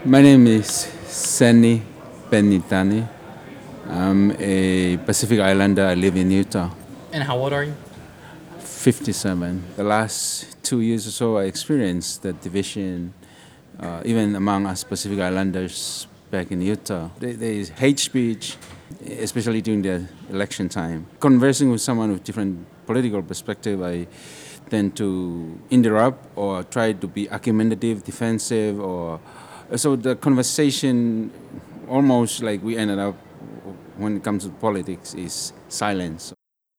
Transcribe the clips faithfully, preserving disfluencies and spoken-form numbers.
My name is Seni Penitani. I'm a Pacific Islander. I live in Utah. And how old are you? fifty-seven. The last two years or so, I experienced the division, uh, even among us Pacific Islanders back in Utah. There, there is hate speech, especially during the election time. Conversing with someone with different political perspective, I tend to interrupt or try to be argumentative, defensive, or so the conversation almost like we ended up when it comes to politics is silence.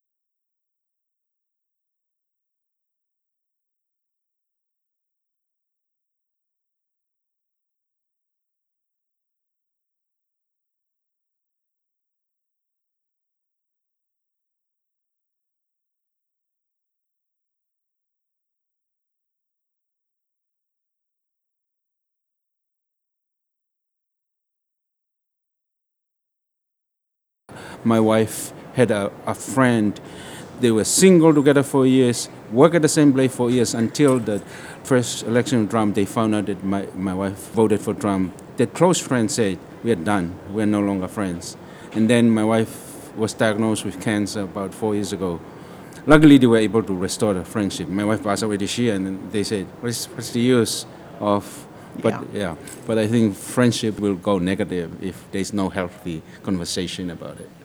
My wife had a, a friend. They were single together for years, work at the same place for years until the first election of Trump. They found out that my, my wife voted for Trump. Their close friends said, "We are done. We are no longer friends." And then my wife was diagnosed with cancer about four years ago. Luckily, they were able to restore the friendship. My wife passed away this year, and they said, "What's, what's the use of?" But Yeah. yeah, but I think friendship will go negative if there's no healthy conversation about it.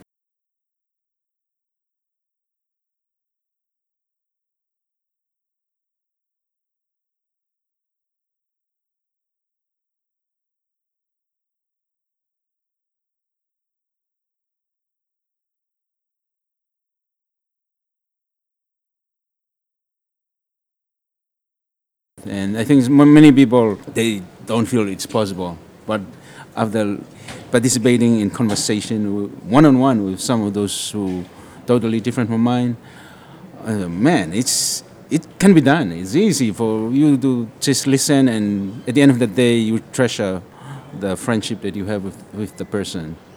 And I think m- many people they don't feel it's possible, but after participating in conversation one on one with some of those who totally different from mine, uh, man, it's it can be done. It's easy for you to just listen, and at the end of the day, you treasure the friendship that you have with, with the person.